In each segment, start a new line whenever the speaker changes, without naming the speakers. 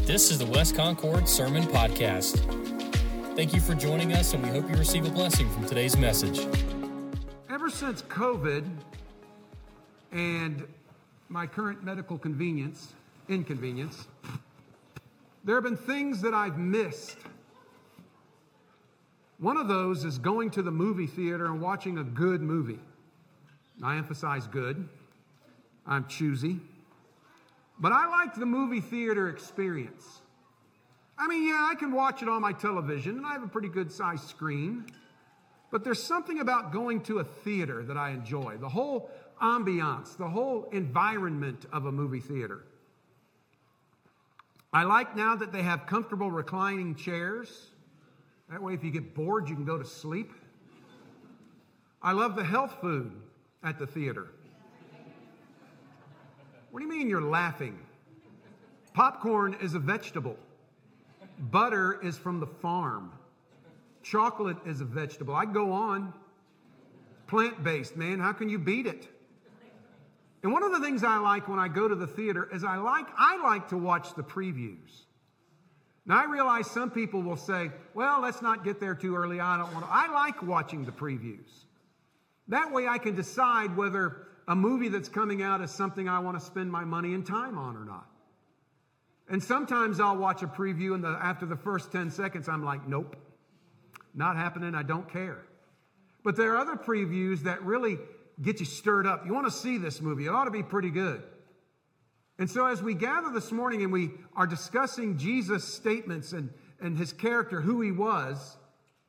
This is the West Concord Sermon Podcast. Thank you for joining us, and we hope you receive a blessing from today's message.
Ever since COVID and my current medical inconvenience, there have been things that I've missed. One of those is going to the movie theater and watching a good movie. I emphasize good. I'm choosy. But I like the movie theater experience. I mean, yeah, I can watch it on my television, and I have a pretty good sized screen. But there's something about going to a theater that I enjoy. The whole ambiance, the whole environment of a movie theater. I like now that they have comfortable reclining chairs. That way, if you get bored, you can go to sleep. I love the health food at the theater. What do you mean you're laughing? Popcorn is a vegetable. Butter is from the farm. Chocolate is a vegetable. I go on. Plant-based, man. How can you beat it? And one of the things I like when I go to the theater is I like to watch the previews. Now, I realize some people will say, well, let's not get there too early. I like watching the previews. That way I can decide whether a movie that's coming out is something I want to spend my money and time on or not. And sometimes I'll watch a preview and after the first 10 seconds, I'm like, nope, not happening. I don't care. But there are other previews that really get you stirred up. You want to see this movie. It ought to be pretty good. And so as we gather this morning and we are discussing Jesus' statements and his character, who he was,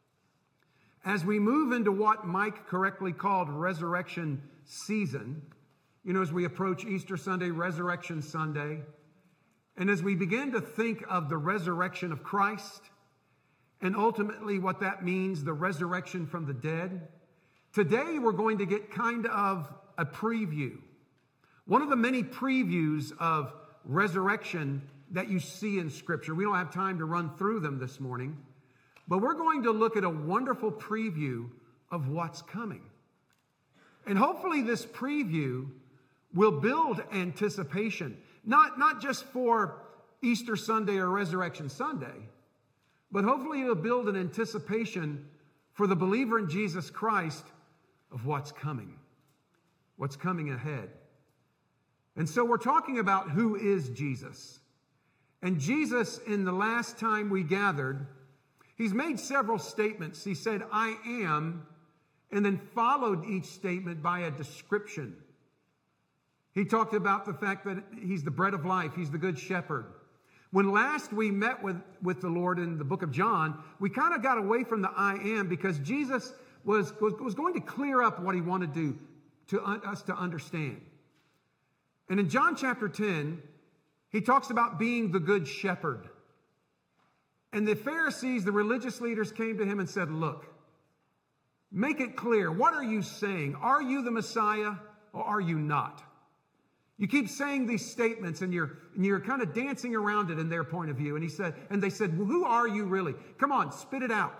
as we move into what Mike correctly called resurrection season, as we approach Easter Sunday, Resurrection Sunday, and as we begin to think of the resurrection of Christ and ultimately what that means, the resurrection from the dead, today we're going to get kind of a preview. One of the many previews of resurrection that you see in Scripture. We don't have time to run through them this morning, but we're going to look at a wonderful preview of what's coming. And hopefully this preview will build anticipation, not just for Easter Sunday or Resurrection Sunday, but hopefully it'll build an anticipation for the believer in Jesus Christ of what's coming ahead. And so we're talking about who is Jesus. And Jesus, in the last time we gathered, he's made several statements. He said, I am, and then followed each statement by a description. He talked about the fact that he's the bread of life. He's the good shepherd. When last we met with the Lord in the book of John, we kind of got away from the I am because Jesus was going to clear up what he wanted to us to understand. And in John chapter 10, he talks about being the good shepherd. And the Pharisees, the religious leaders, came to him and said, look, make it clear. What are you saying? Are you the Messiah or are you not? You keep saying these statements and you're kind of dancing around it in their point of view. And they said, well, who are you really? Come on, spit it out.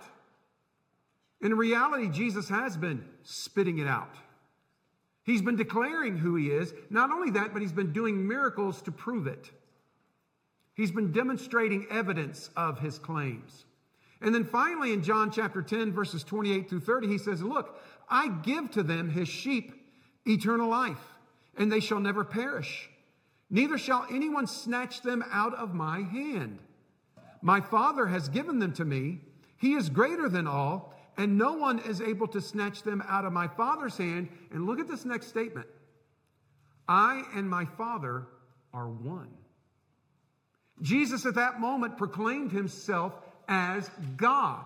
In reality, Jesus has been spitting it out. He's been declaring who he is. Not only that, but he's been doing miracles to prove it. He's been demonstrating evidence of his claims. And then finally in John chapter 10, verses 28 through 30, he says, look, I give to them, his sheep, eternal life, and they shall never perish. Neither shall anyone snatch them out of my hand. My Father has given them to me. He is greater than all, and no one is able to snatch them out of my Father's hand. And look at this next statement. I and my Father are one. Jesus at that moment proclaimed himself as God.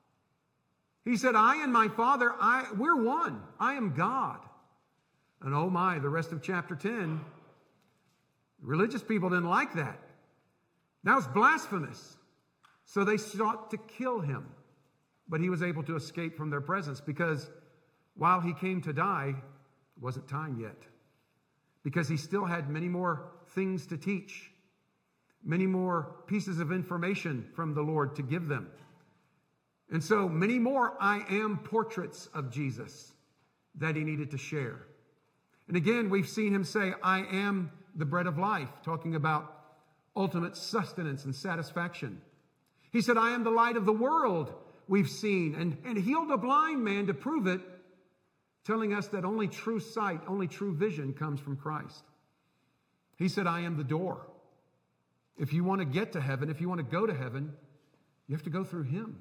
He said, I and my Father, we're one. I am God. And oh my, the rest of chapter 10, religious people didn't like that. That was blasphemous. So they sought to kill him. But he was able to escape from their presence because while he came to die, it wasn't time yet. Because he still had many more things to teach. Many more pieces of information from the Lord to give them. And so many more I am portraits of Jesus that he needed to share. And again, we've seen him say, I am the bread of life, talking about ultimate sustenance and satisfaction. He said, I am the light of the world, we've seen, and healed a blind man to prove it, telling us that only true sight, only true vision comes from Christ. He said, I am the door. If you want to get to heaven, if you want to go to heaven, you have to go through him.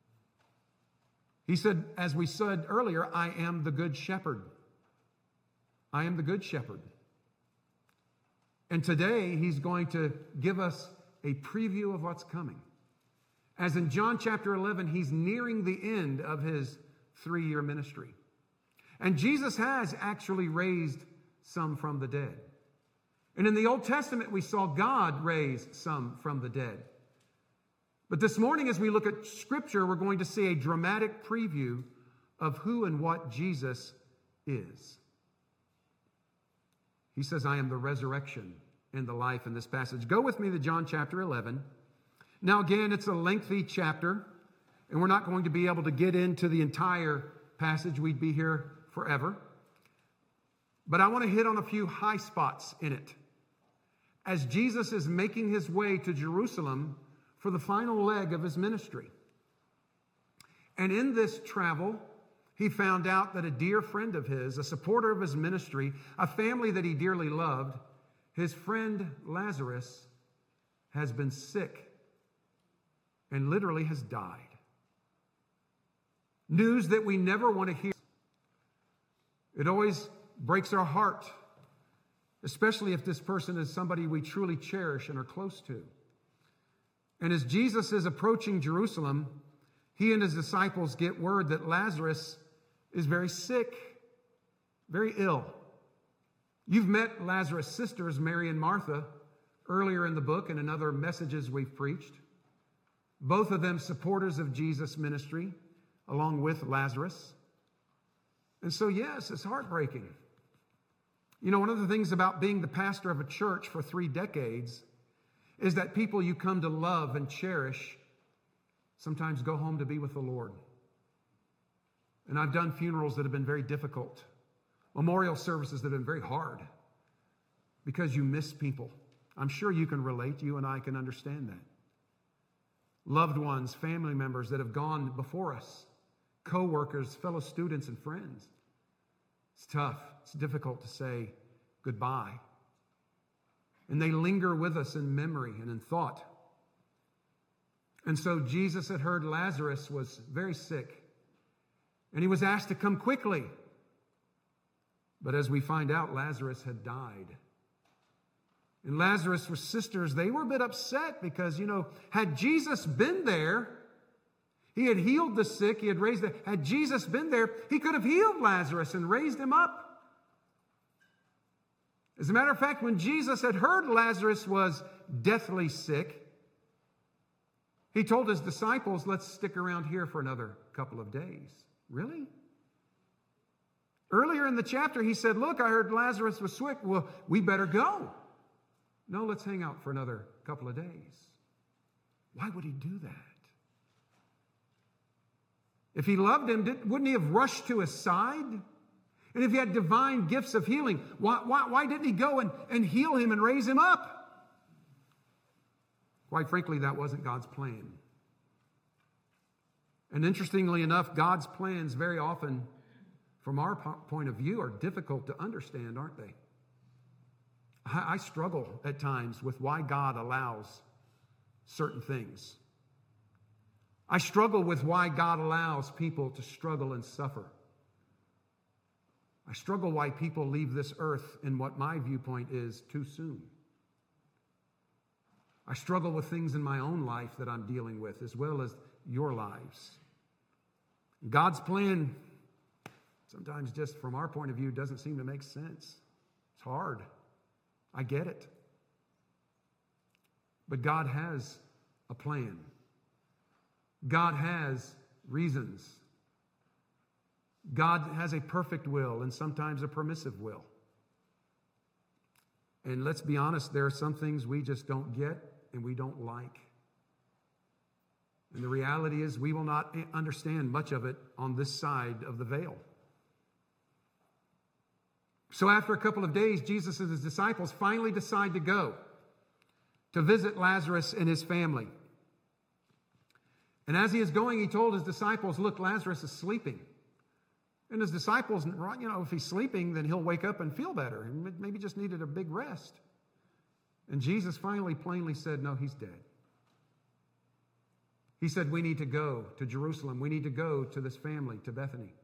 He said, as we said earlier, I am the good shepherd. I am the good shepherd. And today, he's going to give us a preview of what's coming. As in John chapter 11, he's nearing the end of his 3-year ministry. And Jesus has actually raised some from the dead. And in the Old Testament, we saw God raise some from the dead. But this morning, as we look at Scripture, we're going to see a dramatic preview of who and what Jesus is. He says, I am the resurrection and the life in this passage. Go with me to John chapter 11. Now, again, it's a lengthy chapter, and we're not going to be able to get into the entire passage. We'd be here forever. But I want to hit on a few high spots in it. As Jesus is making his way to Jerusalem for the final leg of his ministry. And in this travel, he found out that a dear friend of his, a supporter of his ministry, a family that he dearly loved, his friend Lazarus has been sick and literally has died. News that we never want to hear. It always breaks our heart, especially if this person is somebody we truly cherish and are close to. And as Jesus is approaching Jerusalem, he and his disciples get word that Lazarus is very sick, very ill. You've met Lazarus' sisters, Mary and Martha, earlier in the book and in other messages we've preached. Both of them supporters of Jesus' ministry, along with Lazarus. And so, yes, it's heartbreaking. You know, one of the things about being the pastor of a church for 3 decades is that people you come to love and cherish sometimes go home to be with the Lord. And I've done funerals that have been very difficult, memorial services that have been very hard because you miss people. I'm sure you can relate. You and I can understand that. Loved ones, family members that have gone before us, co-workers, fellow students, and friends. It's tough. It's difficult to say goodbye. And they linger with us in memory and in thought. And so Jesus had heard Lazarus was very sick. And he was asked to come quickly. But as we find out, Lazarus had died. And Lazarus' sisters, they were a bit upset because, had Jesus been there, he had healed the sick, he had raised the... Had Jesus been there, he could have healed Lazarus and raised him up. As a matter of fact, when Jesus had heard Lazarus was deathly sick, he told his disciples, let's stick around here for another couple of days. Really? Earlier in the chapter, he said, look, I heard Lazarus was sick. Well, we better go. No, let's hang out for another couple of days. Why would he do that? If he loved him, wouldn't he have rushed to his side? And if he had divine gifts of healing, why didn't he go and heal him and raise him up? Quite frankly, that wasn't God's plan. And interestingly enough, God's plans very often, from our point of view, are difficult to understand, aren't they? I struggle at times with why God allows certain things. I struggle with why God allows people to struggle and suffer. I struggle why people leave this earth in what my viewpoint is too soon. I struggle with things in my own life that I'm dealing with, as well as your lives. God's plan, sometimes just from our point of view, doesn't seem to make sense. It's hard. I get it. But God has a plan. God has reasons. God has a perfect will and sometimes a permissive will. And let's be honest, there are some things we just don't get and we don't like. And the reality is we will not understand much of it on this side of the veil. So after a couple of days, Jesus and his disciples finally decide to go to visit Lazarus and his family. And as he is going, he told his disciples, look, Lazarus is sleeping. And his disciples, if he's sleeping, then he'll wake up and feel better. And maybe just needed a big rest. And Jesus finally plainly said, no, he's dead. He said, we need to go to Jerusalem. We need to go to this family, to Bethany.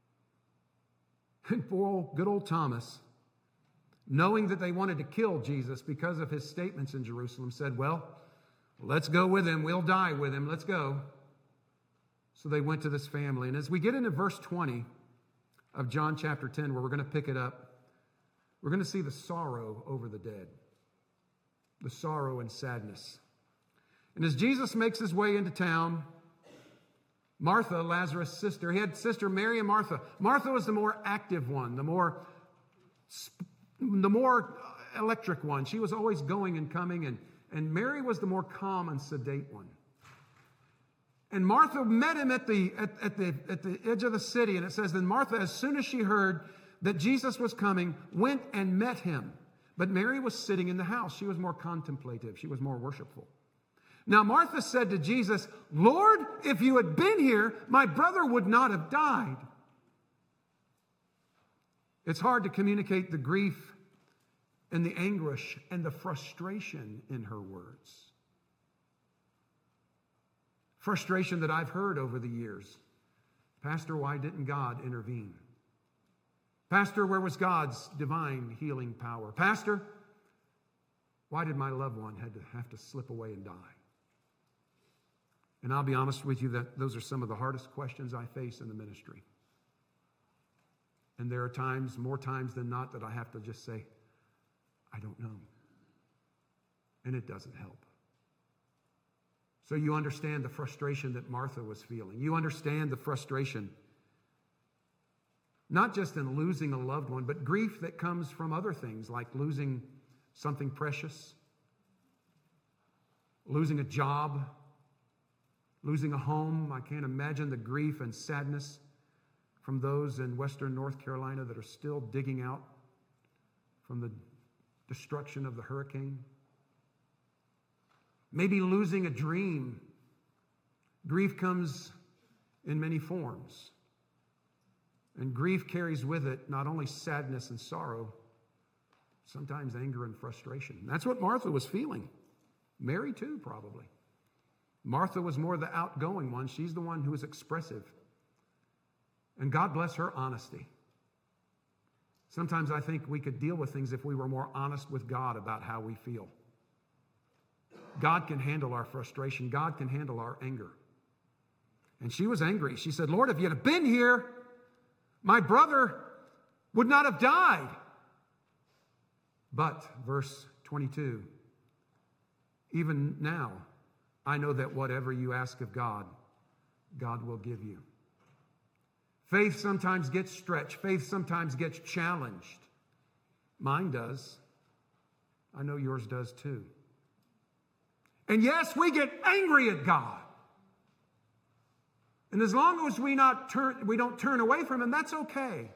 And poor good old Thomas, knowing that they wanted to kill Jesus because of his statements in Jerusalem, said, well, let's go with him. We'll die with him. Let's go. So they went to this family. And as we get into verse 20 of John chapter 10, where we're going to pick it up, we're going to see the sorrow over the dead, the sorrow and sadness. And as Jesus makes his way into town, Martha, Lazarus' sister, he had sister Mary and Martha. Martha was the more active one, the more electric one. She was always going and coming, and Mary was the more calm and sedate one. And Martha met him at the edge of the city, and it says, then Martha, as soon as she heard that Jesus was coming, went and met him. But Mary was sitting in the house. She was more contemplative. She was more worshipful. Now Martha said to Jesus, Lord, if you had been here, my brother would not have died. It's hard to communicate the grief and the anguish and the frustration in her words. Frustration that I've heard over the years. Pastor, why didn't God intervene? Pastor, where was God's divine healing power? Pastor, why did my loved one have to slip away and die? And I'll be honest with you that those are some of the hardest questions I face in the ministry. And there are times, more times than not, that I have to just say, I don't know. And it doesn't help. So you understand the frustration that Martha was feeling. You understand the frustration, not just in losing a loved one, but grief that comes from other things, like losing something precious, losing a job, losing a home. I can't imagine the grief and sadness from those in western North Carolina that are still digging out from the destruction of the hurricane. Maybe losing a dream. Grief comes in many forms. And grief carries with it not only sadness and sorrow, sometimes anger and frustration. That's what Martha was feeling. Mary too, probably. Martha was more the outgoing one. She's the one who was expressive. And God bless her honesty. Sometimes I think we could deal with things if we were more honest with God about how we feel. God can handle our frustration. God can handle our anger. And she was angry. She said, Lord, if you'd have been here, my brother would not have died. But, verse 22, even now, I know that whatever you ask of God, God will give you. Faith sometimes gets stretched. Faith sometimes gets challenged. Mine does. I know yours does too. And yes, we get angry at God. And as long as we don't turn away from Him, that's okay.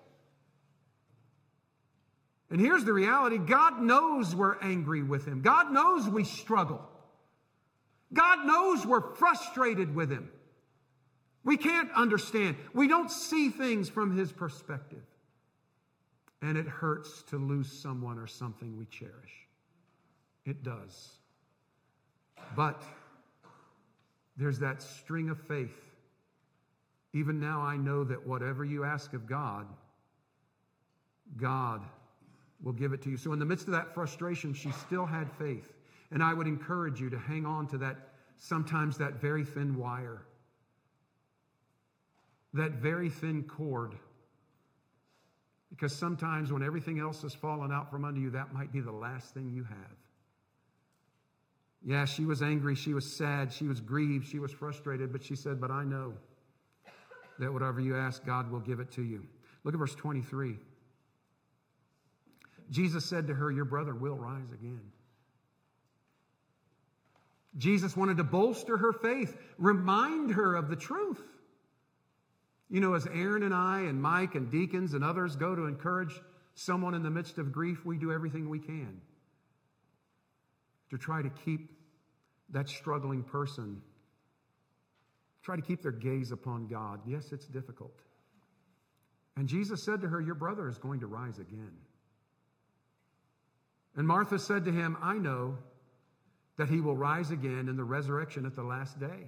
And here's the reality. God knows we're angry with Him. God knows we struggle. God knows we're frustrated with Him. We can't understand. We don't see things from His perspective. And it hurts to lose someone or something we cherish. It does. But there's that string of faith. Even now I know that whatever you ask of God, God will give it to you. So in the midst of that frustration, she still had faith. And I would encourage you to hang on to that, sometimes that very thin wire, that very thin cord. Because sometimes when everything else has fallen out from under you, that might be the last thing you have. Yeah, she was angry, she was sad, she was grieved, she was frustrated, but she said, but I know that whatever you ask, God will give it to you. Look at verse 23. Jesus said to her, your brother will rise again. Jesus wanted to bolster her faith, remind her of the truth. You know, as Aaron and I and Mike and deacons and others go to encourage someone in the midst of grief, we do everything we can to try to keep that struggling person, try to keep their gaze upon God. Yes, it's difficult. And Jesus said to her, your brother is going to rise again. And Martha said to him, I know that he will rise again in the resurrection at the last day.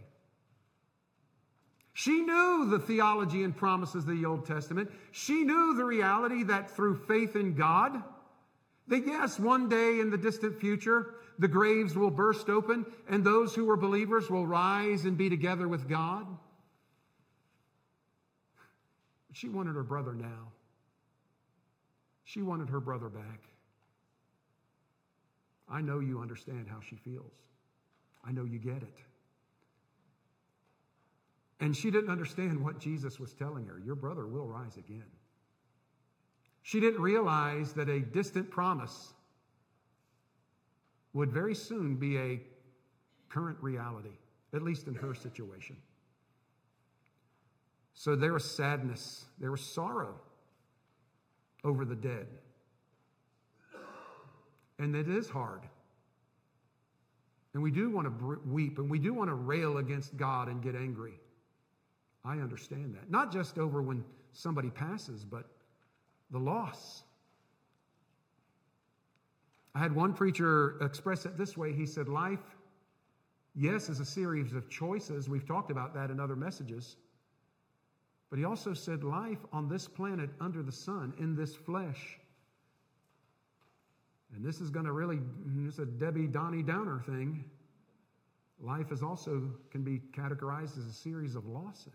She knew the theology and promises of the Old Testament. She knew the reality that through faith in God, that yes, one day in the distant future, the graves will burst open and those who were believers will rise and be together with God. But she wanted her brother now. She wanted her brother back. I know you understand how she feels. I know you get it. And she didn't understand what Jesus was telling her. Your brother will rise again. She didn't realize that a distant promise would very soon be a current reality, at least in her situation. So there was sadness, there was sorrow over the dead. And it is hard. And we do want to weep, and we do want to rail against God and get angry. I understand that. Not just over when somebody passes, but the loss. I had one preacher express it this way. He said, life, yes, is a series of choices. We've talked about that in other messages. But he also said life on this planet under the sun, in this flesh. And this is going to really, it's a Debbie Donnie Downer thing. Life is also can be categorized as a series of losses.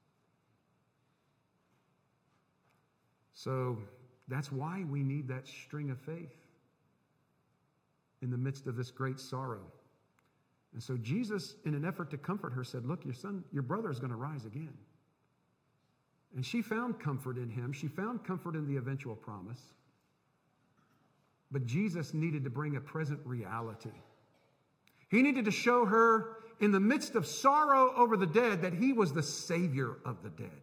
So that's why we need that string of faith in the midst of this great sorrow. And so Jesus, in an effort to comfort her, said, look, your brother is going to rise again. And she found comfort in him. She found comfort in the eventual promise. But Jesus needed to bring a present reality. He needed to show her in the midst of sorrow over the dead that he was the Savior of the dead.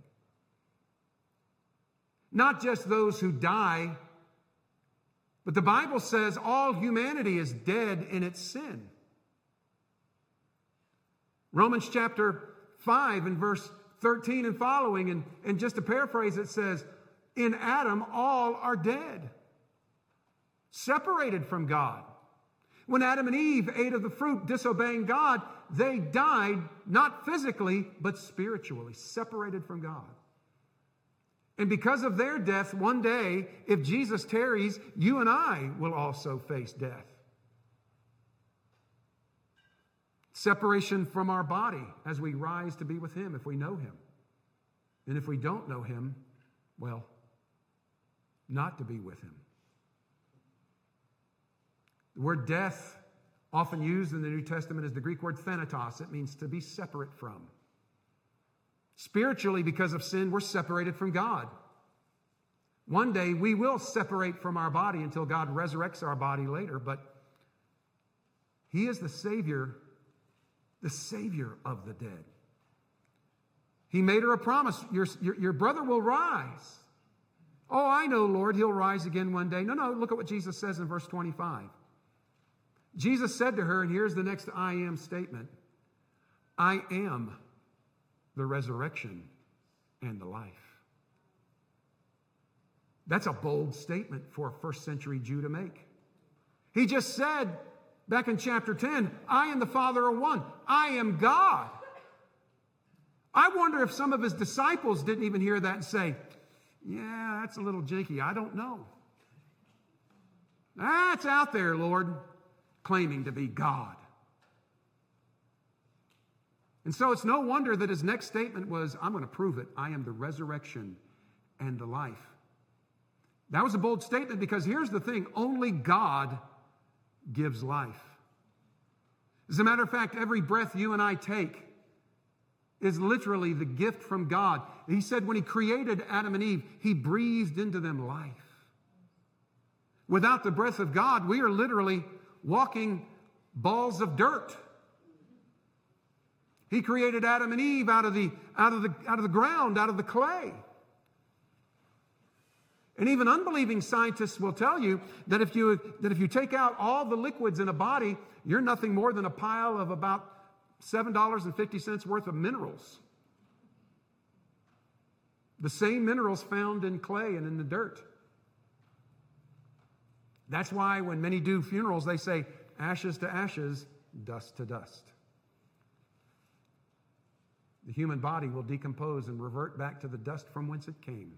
Not just those who die, but the Bible says all humanity is dead in its sin. Romans chapter 5 and verse 13 and following, and just to paraphrase, it says, in Adam all are dead, separated from God. When Adam and Eve ate of the fruit, disobeying God, they died, not physically, but spiritually, separated from God. And because of their death, one day, if Jesus tarries, you and I will also face death. Separation from our body as we rise to be with him if we know him. And if we don't know him, well, not to be with him. The word death, often used in the New Testament, is the Greek word thanatos. It means to be separate from. Spiritually, because of sin, we're separated from God. One day, we will separate from our body until God resurrects our body later, but he is the Savior of the dead. He made her a promise. Your brother will rise. Oh, I know, Lord, he'll rise again one day. No, look at what Jesus says in verse 25. Jesus said to her, and here's the next I am statement, I am the resurrection and the life. That's a bold statement for a first century Jew to make. He just said back in chapter 10, I and the Father are one. I am God. I wonder if some of his disciples didn't even hear that and say, yeah, that's a little janky. I don't know. That's out there, Lord, claiming to be God. And so it's no wonder that his next statement was, I'm going to prove it. I am the resurrection and the life. That was a bold statement because here's the thing. Only God gives life. As a matter of fact, every breath you and I take is literally the gift from God. He said when he created Adam and Eve, he breathed into them life. Without the breath of God, we are literally walking balls of dirt. He created Adam and Eve out of the ground, out of the clay. And even unbelieving scientists will tell you that if you take out all the liquids in a body, you're nothing more than a pile of about $7.50 worth of minerals. The same minerals found in clay and in the dirt. That's why when many do funerals, they say, ashes to ashes, dust to dust. The human body will decompose and revert back to the dust from whence it came.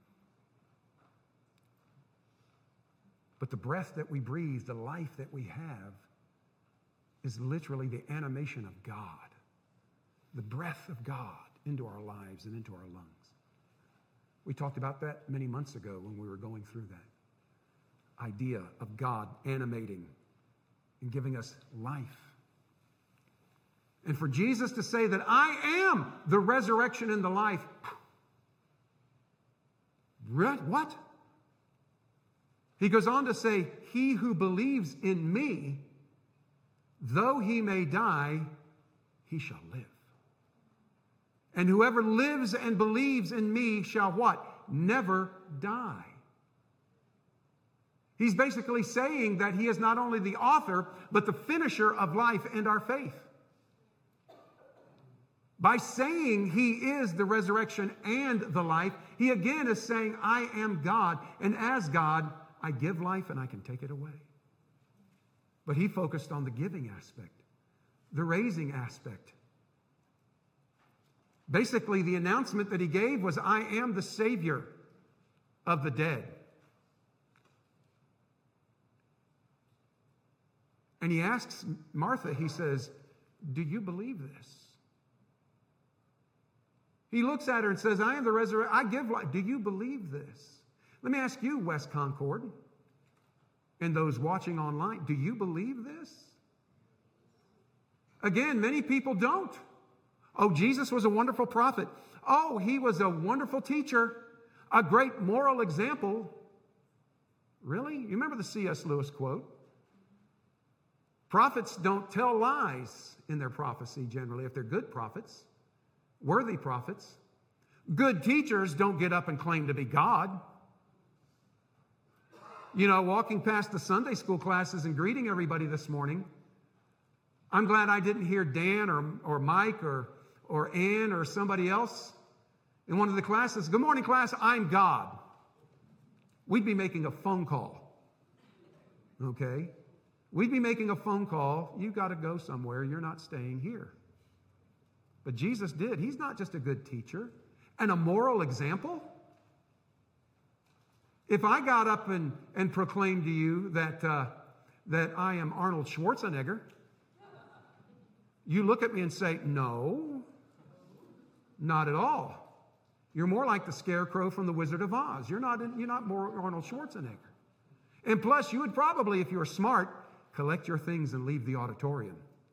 But the breath that we breathe, the life that we have, is literally the animation of God. The breath of God into our lives and into our lungs. We talked about that many months ago when we were going through that idea of God animating and giving us life. And for Jesus to say that I am the resurrection and the life. What? He goes on to say, he who believes in me, though he may die, he shall live. And whoever lives and believes in me shall what? Never die. He's basically saying that he is not only the author, but the finisher of life and our faith. By saying he is the resurrection and the life, he again is saying, I am God, and as God, I give life and I can take it away. But he focused on the giving aspect, the raising aspect. Basically, the announcement that he gave was, I am the Savior of the dead. And he asks Martha, he says, do you believe this? He looks at her and says, I am the resurrection, I give life. Do you believe this? Let me ask you, West Concord, and those watching online, do you believe this? Again, many people don't. Oh, Jesus was a wonderful prophet. Oh, he was a wonderful teacher, a great moral example. Really? You remember the C.S. Lewis quote? Prophets don't tell lies in their prophecy generally, if they're good prophets, worthy prophets. Good teachers don't get up and claim to be God. You know, walking past the Sunday school classes and greeting everybody this morning, I'm glad I didn't hear Dan or Mike or Ann or somebody else in one of the classes, good morning class, I'm God. We'd be making a phone call. Okay? We'd be making a phone call. You got to go somewhere. You're not staying here. But Jesus did. He's not just a good teacher and a moral example. If I got up and proclaimed to you that I am Arnold Schwarzenegger, you look at me and say, no, not at all. You're more like the Scarecrow from The Wizard of Oz. You're not more Arnold Schwarzenegger. And plus, you would probably, if you were smart, collect your things and leave the auditorium.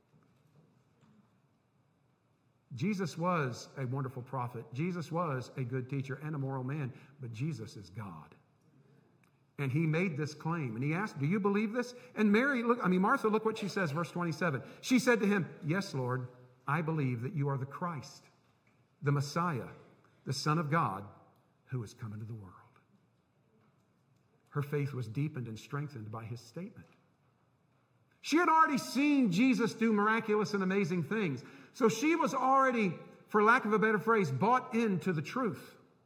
Jesus was a wonderful prophet. Jesus was a good teacher and a moral man, but Jesus is God. And he made this claim. And he asked, do you believe this? And Martha, look what she says, verse 27. She said to him, yes, Lord, I believe that you are the Christ, the Messiah, the Son of God, who has come into the world. Her faith was deepened and strengthened by his statement. She had already seen Jesus do miraculous and amazing things. So she was already, for lack of a better phrase, bought into the truth.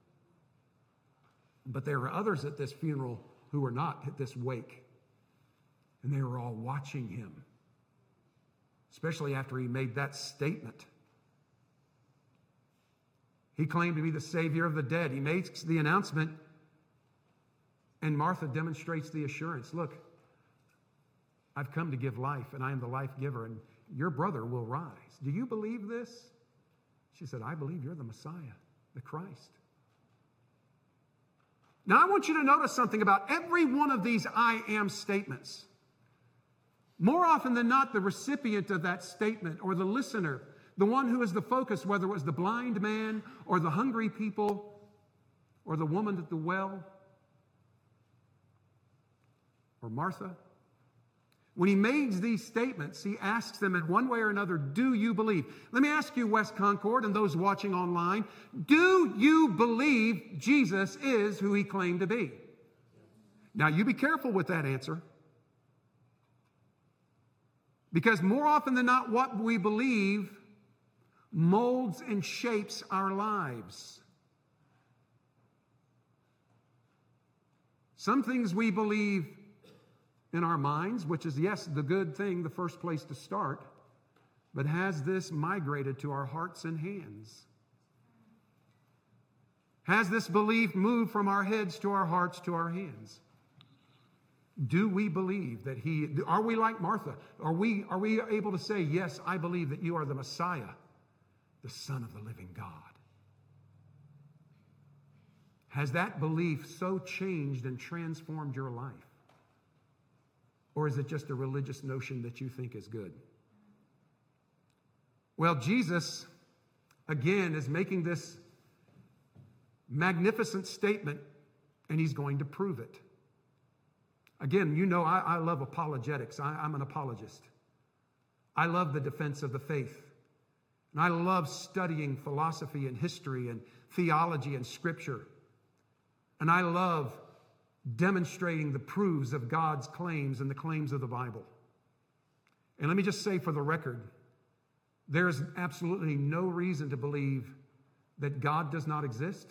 But there were others at this funeral who were not at this wake. And they were all watching him, especially after he made that statement. He claimed to be the Savior of the dead. He makes the announcement, and Martha demonstrates the assurance. Look, I've come to give life, and I am the life giver, and your brother will rise. Do you believe this? She said, I believe you're the Messiah, the Christ. Now, I want you to notice something about every one of these I am statements. More often than not, the recipient of that statement or the listener, the one who is the focus, whether it was the blind man or the hungry people or the woman at the well or Martha, when he makes these statements, he asks them in one way or another, do you believe? Let me ask you, West Concord, and those watching online, do you believe Jesus is who he claimed to be? Now, you be careful with that answer. Because more often than not, what we believe molds and shapes our lives. Some things we believe in our minds, which is, yes, the good thing, the first place to start, but has this migrated to our hearts and hands? Has this belief moved from our heads to our hearts to our hands? Do we believe that are we like Martha? Are we able to say, yes, I believe that you are the Messiah, the Son of the living God? Has that belief so changed and transformed your life? Or is it just a religious notion that you think is good? Well, Jesus, again, is making this magnificent statement, and he's going to prove it. Again, you know I love apologetics. I'm an apologist. I love the defense of the faith. And I love studying philosophy and history and theology and scripture. And I love demonstrating the proofs of God's claims and the claims of the Bible. And let me just say for the record, there is absolutely no reason to believe that God does not exist,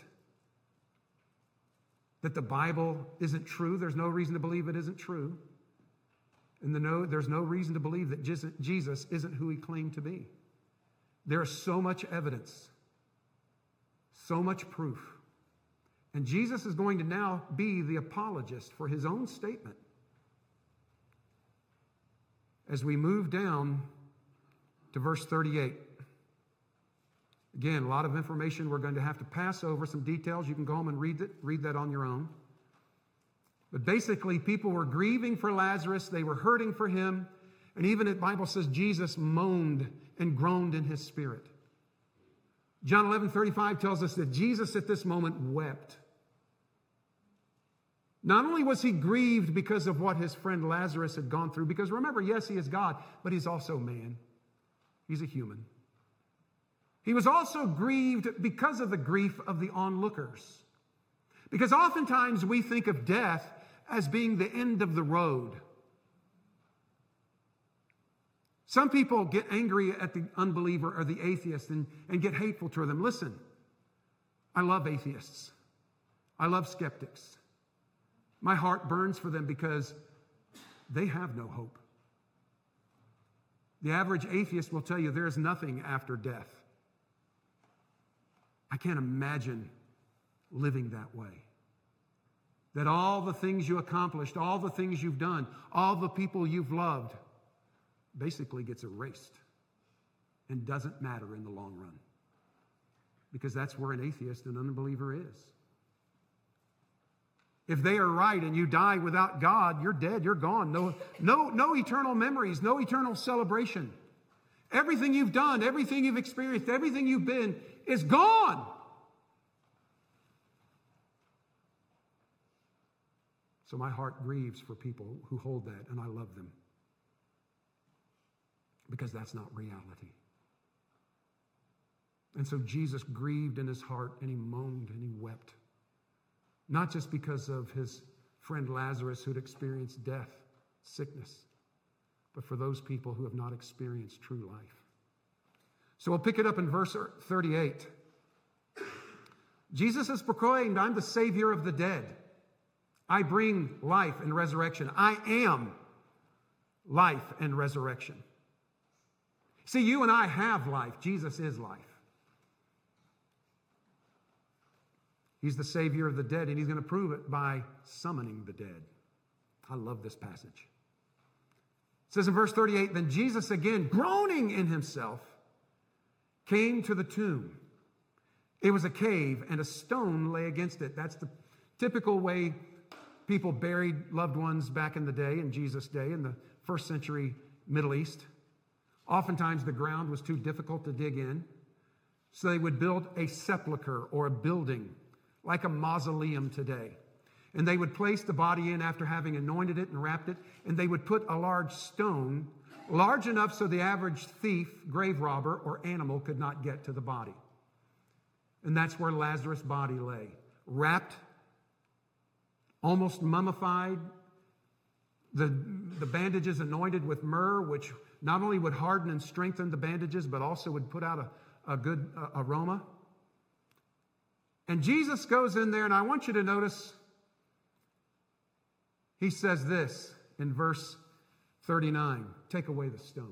that the Bible isn't true. There's no reason to believe it isn't true. And there's no reason to believe that Jesus isn't who he claimed to be. There is so much evidence, so much proof. And Jesus is going to now be the apologist for his own statement. As we move down to verse 38. Again, a lot of information we're going to have to pass over, some details. You can go home and read that on your own. But basically, people were grieving for Lazarus. They were hurting for him. And even the Bible says Jesus moaned and groaned in his spirit. John 11:35 tells us that Jesus at this moment wept. Not only was he grieved because of what his friend Lazarus had gone through, because remember, yes, he is God, but he's also man. He's a human. He was also grieved because of the grief of the onlookers. Because oftentimes we think of death as being the end of the road. Some people get angry at the unbeliever or the atheist and get hateful to them. Listen, I love atheists. I love skeptics. My heart burns for them because they have no hope. The average atheist will tell you there is nothing after death. I can't imagine living that way. That all the things you accomplished, all the things you've done, all the people you've loved, basically gets erased and doesn't matter in the long run. Because that's where an atheist and unbeliever is. If they are right and you die without God, you're dead, you're gone. No eternal memories, no eternal celebration. Everything you've done, everything you've experienced, everything you've been is gone. So my heart grieves for people who hold that, and I love them. Because that's not reality. And so Jesus grieved in his heart, and he moaned and he wept. Not just because of his friend Lazarus who'd experienced death, sickness, but for those people who have not experienced true life. So we'll pick it up in verse 38. Jesus has proclaimed, I'm the Savior of the dead. I bring life and resurrection. I am life and resurrection. See, you and I have life. Jesus is life. He's the Savior of the dead, and he's going to prove it by summoning the dead. I love this passage. It says in verse 38, then Jesus, again, groaning in himself, came to the tomb. It was a cave, and a stone lay against it. That's the typical way people buried loved ones back in the day, in Jesus' day, in the first century Middle East. Oftentimes the ground was too difficult to dig in, so they would build a sepulcher or a building, like a mausoleum today. And they would place the body in after having anointed it and wrapped it, and they would put a large stone, large enough so the average thief, grave robber, or animal could not get to the body. And that's where Lazarus' body lay, wrapped almost mummified, the bandages anointed with myrrh, which not only would harden and strengthen the bandages, but also would put out a good aroma. And Jesus goes in there, and I want you to notice, he says this in verse 39, take away the stone.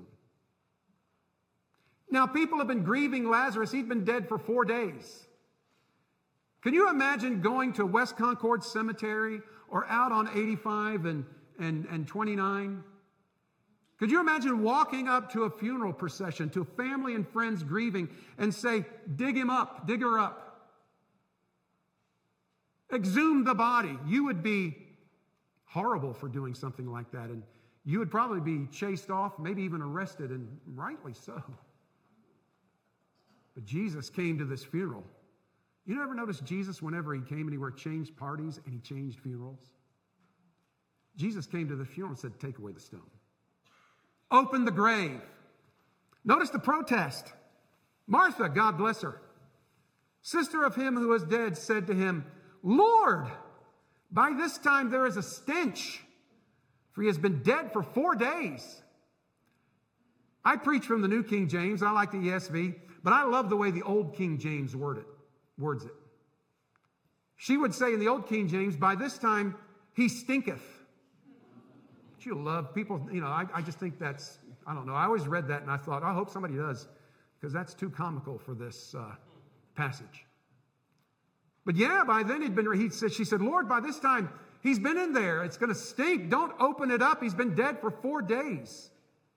Now, people have been grieving Lazarus. He'd been dead for 4 days. Can you imagine going to West Concord Cemetery or out on 85 and 29? Could you imagine walking up to a funeral procession, to family and friends grieving, and say, dig him up, dig her up. Exhume the body. You would be horrible for doing something like that, and you would probably be chased off, maybe even arrested, and rightly so. But Jesus came to this funeral. You ever notice Jesus, whenever he came anywhere, changed parties and he changed funerals? Jesus came to the funeral and said, take away the stone. Open the grave. Notice the protest. Martha, God bless her, sister of him who was dead, said to him, Lord, by this time there is a stench, for he has been dead for 4 days. I preach from the New King James. I like the ESV, but I love the way the Old King James words it. She would say in the Old King James, by this time he stinketh. But you love people, I just think that's, I don't know. I always read that and I thought, I hope somebody does, because that's too comical for this passage. But yeah, by then she said, Lord, by this time he's been in there. It's going to stink. Don't open it up. He's been dead for 4 days.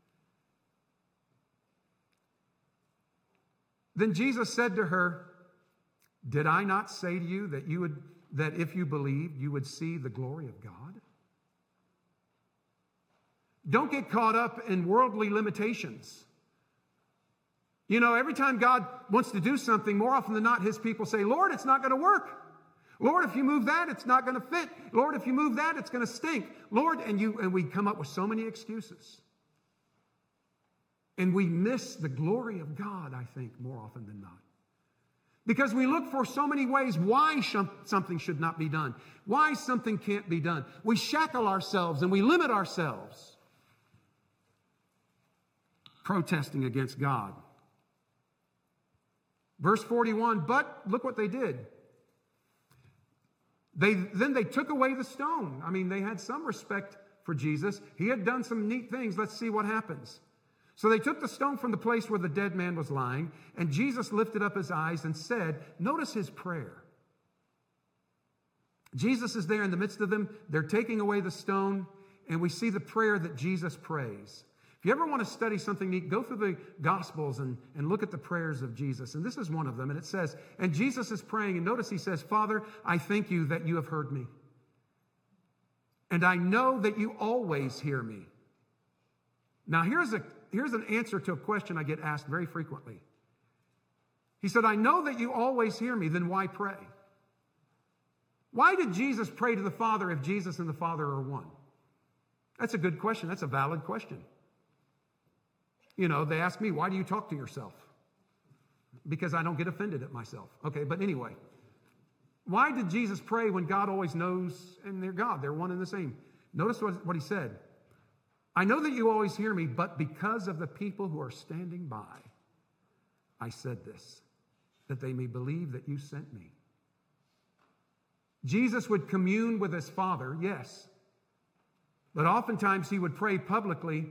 Then Jesus said to her, did I not say to you that if you believed, you would see the glory of God? Don't get caught up in worldly limitations. Every time God wants to do something, more often than not, his people say, Lord, it's not going to work. Lord, if you move that, it's not going to fit. Lord, if you move that, it's going to stink. Lord, and we come up with so many excuses. And we miss the glory of God, I think, more often than not. Because we look for so many ways why something should not be done, why something can't be done. We shackle ourselves and we limit ourselves, protesting against God. Verse 41, but look what they did. Then they took away the stone. I mean, they had some respect for Jesus. He had done some neat things. Let's see what happens. So they took the stone from the place where the dead man was lying, and Jesus lifted up his eyes and said, notice his prayer. Jesus is there in the midst of them. They're taking away the stone, and we see the prayer that Jesus prays. If you ever want to study something neat, go through the Gospels and look at the prayers of Jesus. And this is one of them. And it says, and Jesus is praying, and notice he says, Father, I thank you that you have heard me. And I know that you always hear me. Now here's an answer to a question I get asked very frequently. He said, I know that you always hear me, then why pray? Why did Jesus pray to the Father if Jesus and the Father are one? That's a good question. That's a valid question. They ask me, why do you talk to yourself? Because I don't get offended at myself. Okay, but anyway. Why did Jesus pray when God always knows, and they're God, they're one and the same? Notice what he said. I know that you always hear me, but because of the people who are standing by, I said this, that they may believe that you sent me. Jesus would commune with his Father, yes, but oftentimes he would pray publicly.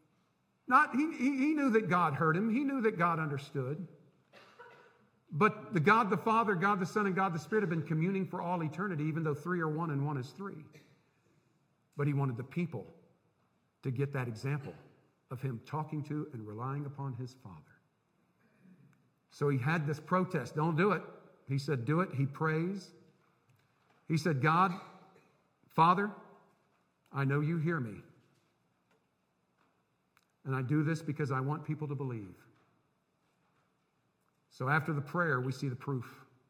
He knew that God heard him. He knew that God understood. But the God the Father, God the Son, and God the Spirit have been communing for all eternity, even though three are one and one is three. But he wanted the people to get that example of him talking to and relying upon his Father. So he had this protest. Don't do it. He said, do it. He prays. He said, God, Father, I know you hear me. And I do this because I want people to believe. So after the prayer, we see the proof.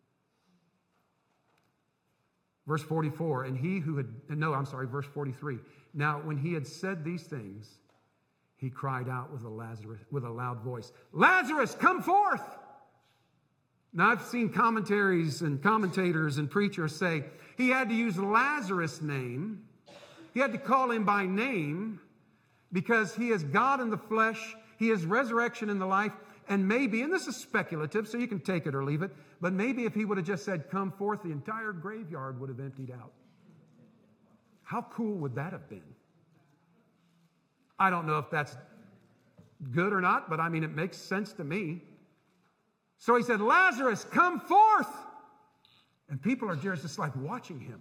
Verse 44, verse 43. Now, when he had said these things, he cried out with a loud voice, Lazarus, come forth! Now, I've seen commentaries and commentators and preachers say, He had to use Lazarus' name. He had to call him by name because he is God in the flesh. He is resurrection in the life. And maybe, and this is speculative, so you can take it or leave it, but maybe if he would have just said, come forth, the entire graveyard would have emptied out. How cool would that have been? I don't know if that's good or not, but I mean, it makes sense to me. So he said, Lazarus, come forth. And people are just like watching him.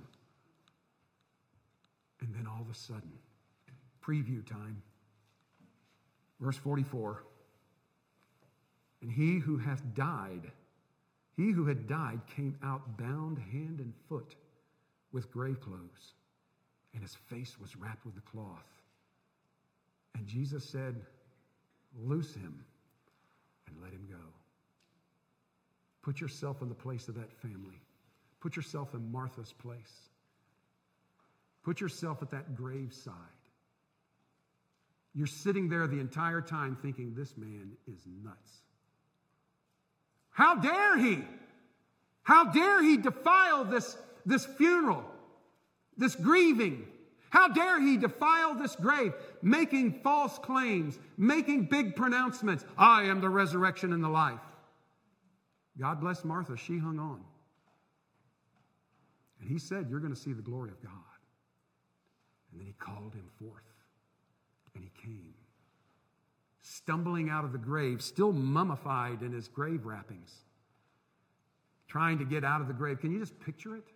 And then all of a sudden, preview time. Verse 44. And he who had died came out bound hand and foot with grave clothes, and his face was wrapped with the cloth. And Jesus said, loose him and let him go. Put yourself in the place of that family. Put yourself in Martha's place. Put yourself at that graveside. You're sitting there the entire time thinking, this man is nuts. How dare he? How dare he defile this funeral, this grieving? How dare he defile this grave, making false claims, making big pronouncements. I am the resurrection and the life. God bless Martha. She hung on. And he said, you're going to see the glory of God. And then he called him forth. And he came. Stumbling out of the grave, still mummified in his grave wrappings. Trying to get out of the grave. Can you just picture it?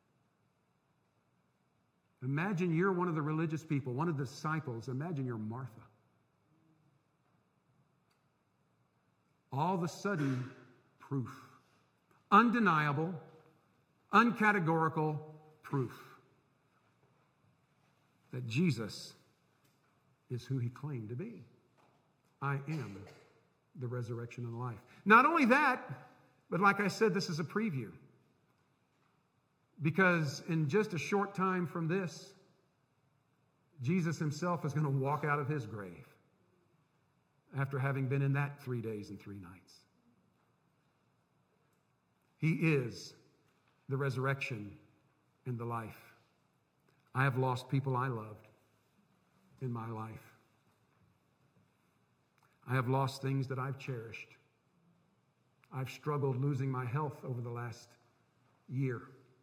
Imagine you're one of the religious people, one of the disciples. Imagine you're Martha. All of a sudden, proof. Undeniable, uncategorical proof that Jesus is who he claimed to be. I am the resurrection and the life. Not only that, but like I said, this is a preview. Because in just a short time from this, Jesus himself is going to walk out of his grave after having been in that 3 days and 3 nights. He is the resurrection and the life. I have lost people I loved in my life. I have lost things that I've cherished. I've struggled losing my health over the last year.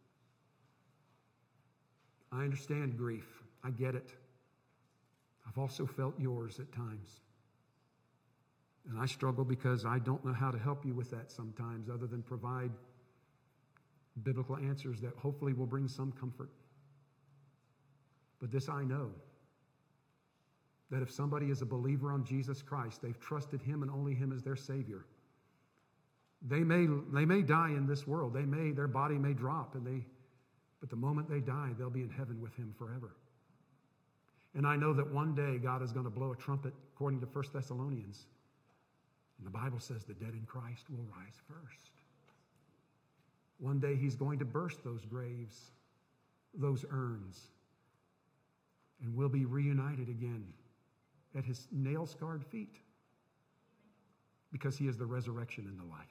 I understand grief. I get it. I've also felt yours at times. And I struggle because I don't know how to help you with that sometimes other than provide biblical answers that hopefully will bring some comfort. But this I know, that if somebody is a believer on Jesus Christ, they've trusted him and only him as their Savior. They may die in this world. Their body may drop, but the moment they die, they'll be in heaven with him forever. And I know that one day God is going to blow a trumpet, according to 1 Thessalonians. And the Bible says the dead in Christ will rise first. One day he's going to burst those graves, those urns, and we'll be reunited again at his nail-scarred feet because he is the resurrection and the life.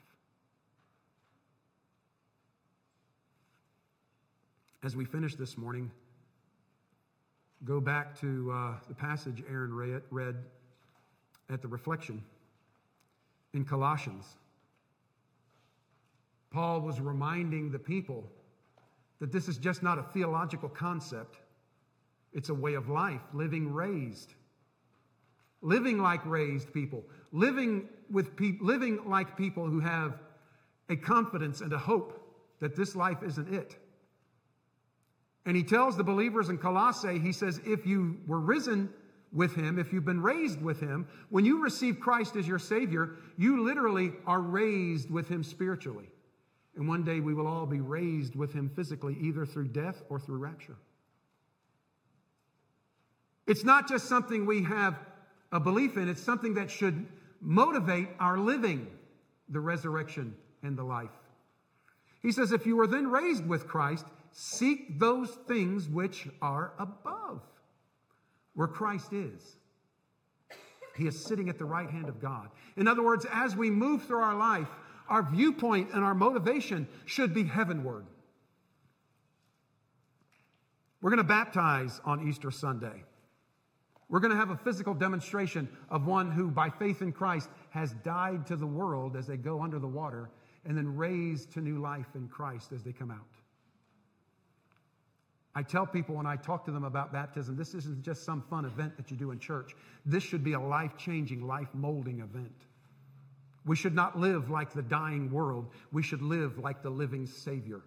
As we finish this morning, go back to the passage Aaron read at the reflection in Colossians. Paul was reminding the people that this is just not a theological concept. It's a way of life, living raised. Living like raised people. Living like people who have a confidence and a hope that this life isn't it. And he tells the believers in Colossae, he says, if you were risen with him, if you've been raised with him, when you receive Christ as your Savior, you literally are raised with him spiritually. And one day we will all be raised with him physically, either through death or through rapture. It's not just something we have a belief in, it's something that should motivate our living, the resurrection and the life. He says, if you were then raised with Christ, seek those things which are above, where Christ is. He is sitting at the right hand of God. In other words, as we move through our life, our viewpoint and our motivation should be heavenward. We're going to baptize on Easter Sunday. We're going to have a physical demonstration of one who, by faith in Christ, has died to the world as they go under the water and then raised to new life in Christ as they come out. I tell people when I talk to them about baptism, this isn't just some fun event that you do in church. This should be a life-changing, life-molding event. We should not live like the dying world. We should live like the living Savior.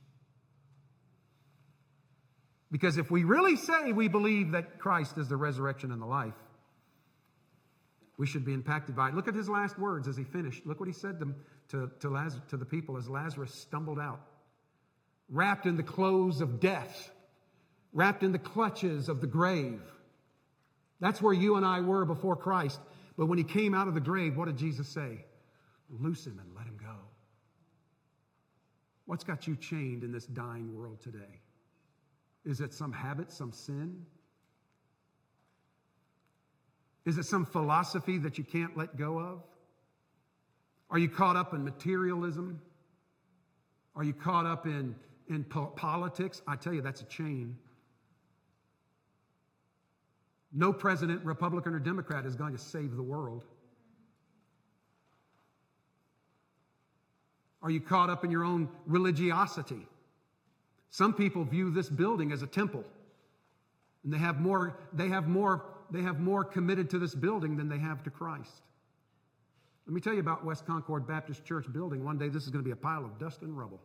Because if we really say we believe that Christ is the resurrection and the life, we should be impacted by it. Look at his last words as he finished. Look what he said to the people as Lazarus stumbled out, wrapped in the clothes of death, wrapped in the clutches of the grave. That's where you and I were before Christ. But when he came out of the grave, what did Jesus say? Loose him and let him go. What's got you chained in this dying world today? Is it some habit, some sin? Is it some philosophy that you can't let go of? Are you caught up in materialism? Are you caught up in politics? I tell you, that's a chain. No president, Republican or Democrat, is going to save the world. Are you caught up in your own religiosity? Some people view this building as a temple, and they have more committed to this building than they have to Christ. Let me tell you about West Concord Baptist Church building. One day this is going to be a pile of dust and rubble.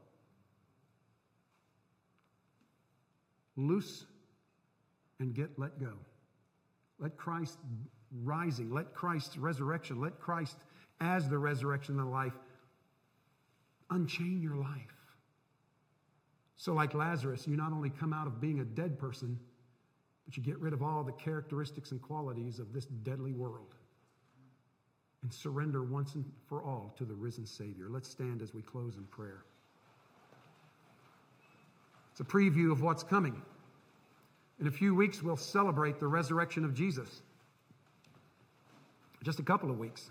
Loose and get let go. Let Christ rising, let Christ's resurrection, let Christ as the resurrection and the life unchain your life. So like Lazarus, you not only come out of being a dead person, but you get rid of all the characteristics and qualities of this deadly world and surrender once and for all to the risen Savior. Let's stand as we close in prayer. It's a preview of what's coming. In a few weeks, we'll celebrate the resurrection of Jesus. Just a couple of weeks.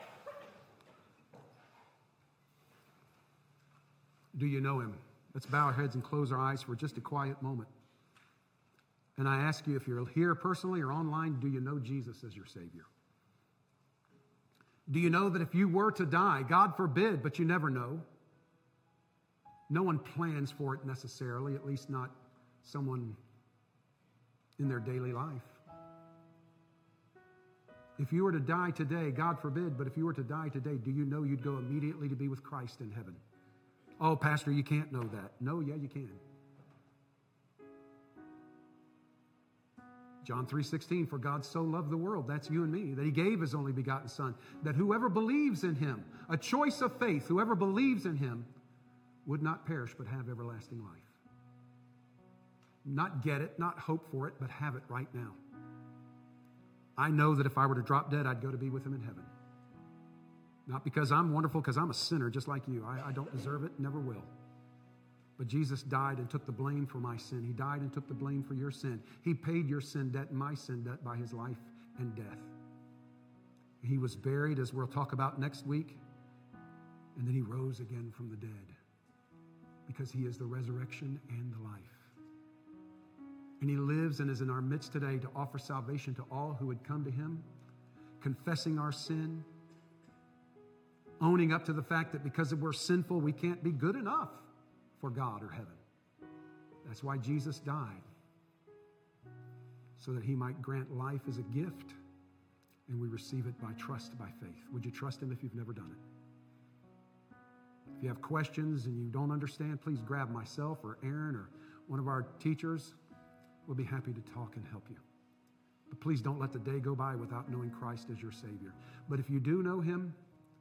Do you know him? Let's bow our heads and close our eyes for just a quiet moment. And I ask you, if you're here personally or online, do you know Jesus as your Savior? Do you know that if you were to die, God forbid, but you never know, no one plans for it necessarily, at least not someone in their daily life. If you were to die today, God forbid, but if you were to die today, do you know you'd go immediately to be with Christ in heaven? Oh, Pastor, you can't know that. No, yeah, you can. John 3:16, for God so loved the world, that's you and me, that he gave his only begotten Son, that whoever believes in him, a choice of faith, whoever believes in him would not perish but have everlasting life. Not get it, not hope for it, but have it right now. I know that if I were to drop dead, I'd go to be with him in heaven. Not because I'm wonderful, because I'm a sinner just like you. I don't deserve it, never will. But Jesus died and took the blame for my sin. He died and took the blame for your sin. He paid your sin debt and my sin debt by his life and death. He was buried, as we'll talk about next week, and then he rose again from the dead because he is the resurrection and the life. And he lives and is in our midst today to offer salvation to all who would come to him, confessing our sin, owning up to the fact that because we're sinful, we can't be good enough for God or heaven. That's why Jesus died, so that he might grant life as a gift, and we receive it by trust, by faith. Would you trust him if you've never done it? If you have questions and you don't understand, please grab myself or Aaron or one of our teachers. We'll be happy to talk and help you. But please don't let the day go by without knowing Christ as your Savior. But if you do know him,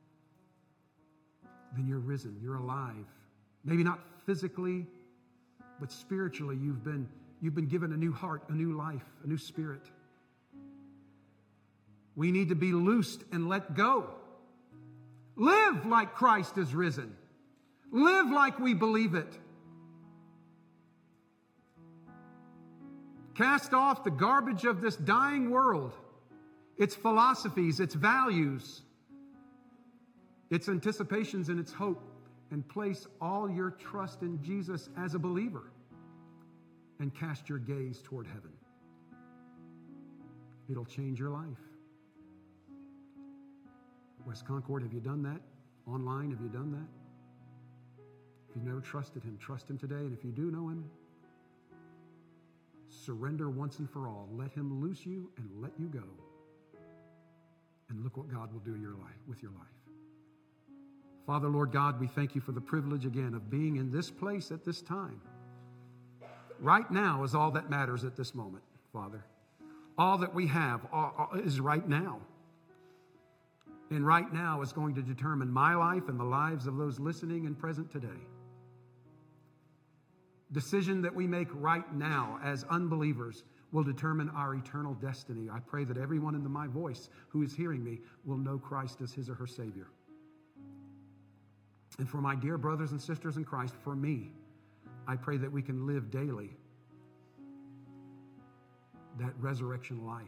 then you're risen, you're alive. Maybe not physically, but spiritually, you've been given a new heart, a new life, a new spirit. We need to be loosed and let go. Live like Christ is risen. Live like we believe it. Cast off the garbage of this dying world, its philosophies, its values, its anticipations and its hope, and place all your trust in Jesus as a believer and cast your gaze toward heaven. It'll change your life. West Concord, have you done that? Online, have you done that? If you've never trusted him, trust him today. And if you do know him, surrender once and for all. Let him loose you and let you go. And look what God will do with your life. Father, Lord God, we thank you for the privilege again of being in this place at this time. Right now is all that matters at this moment, Father. All that we have is right now. And right now is going to determine my life and the lives of those listening and present today. Decision that we make right now as unbelievers will determine our eternal destiny. I pray that everyone in my voice who is hearing me will know Christ as his or her Savior. And for my dear brothers and sisters in Christ, for me, I pray that we can live daily that resurrection life.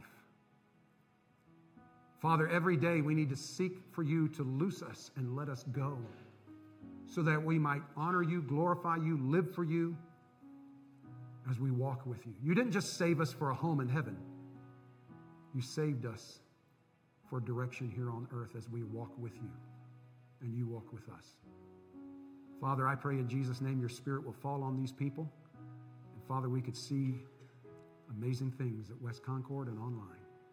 Father, every day we need to seek for you to loose us and let us go so that we might honor you, glorify you, live for you as we walk with you. You didn't just save us for a home in heaven. You saved us for direction here on earth as we walk with you and you walk with us. Father, I pray in Jesus' name your Spirit will fall on these people. And Father, we could see amazing things at West Concord and online.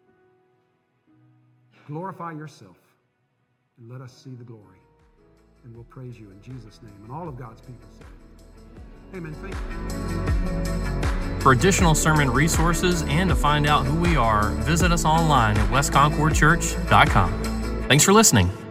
Glorify yourself and let us see the glory. And we'll praise you in Jesus' name. And all of God's people say, amen. Thank you.
For additional sermon resources and to find out who we are, visit us online at westconcordchurch.com. Thanks for listening.